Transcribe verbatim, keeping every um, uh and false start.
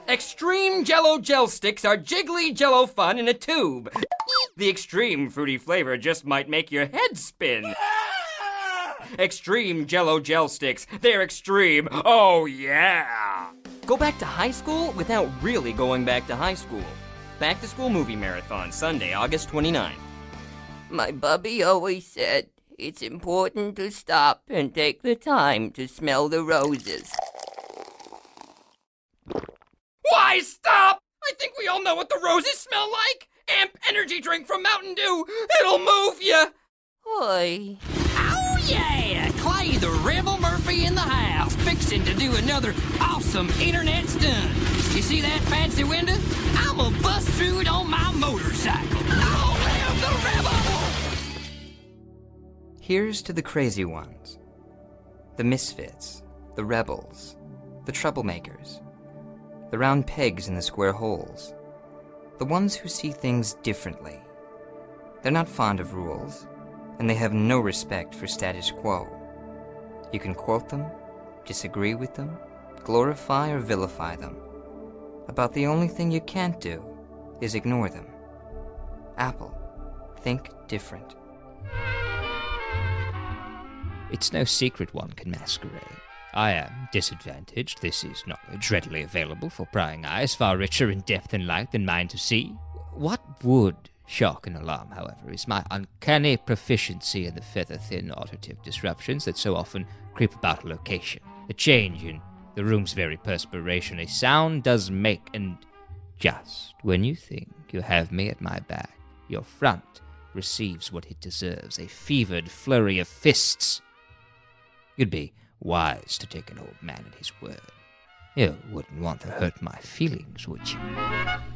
Extreme Jell-O Gel Sticks are jiggly Jell-O fun in a tube. The extreme fruity flavor just might make your head spin. Extreme Jell-O Gel Sticks. They're extreme. Oh, yeah. Go back to high school without really going back to high school. Back to School Movie Marathon, Sunday, August twenty-ninth. My bubby always said it's important to stop and take the time to smell the roses. Why stop? I think we all know what the roses smell like. Amp energy drink from Mountain Dew. It'll move ya. Oi. Oh yeah, Clay the Rebel Murphy in the house, fixing to do another awesome internet stunt. You see that fancy window? I'ma bust through it on my motorcycle. Long live the Rebel! Here's to the crazy ones. The misfits, the rebels, the troublemakers, the round pegs in the square holes, the ones who see things differently. They're not fond of rules, and they have no respect for status quo. You can quote them, disagree with them, glorify or vilify them. About the only thing you can't do is ignore them. Apple, think different. It's no secret one can masquerade. I am disadvantaged. This is knowledge readily available for prying eyes, far richer in depth and light than mine to see. What would shock and alarm, however, is my uncanny proficiency in the feather-thin auditive disruptions that so often creep about a location. A change in the room's very perspiration a sound does make, and just when you think you have me at my back, your front receives what it deserves, a fevered flurry of fists. You'd be wise to take an old man at his word. You wouldn't want to hurt my feelings, would you?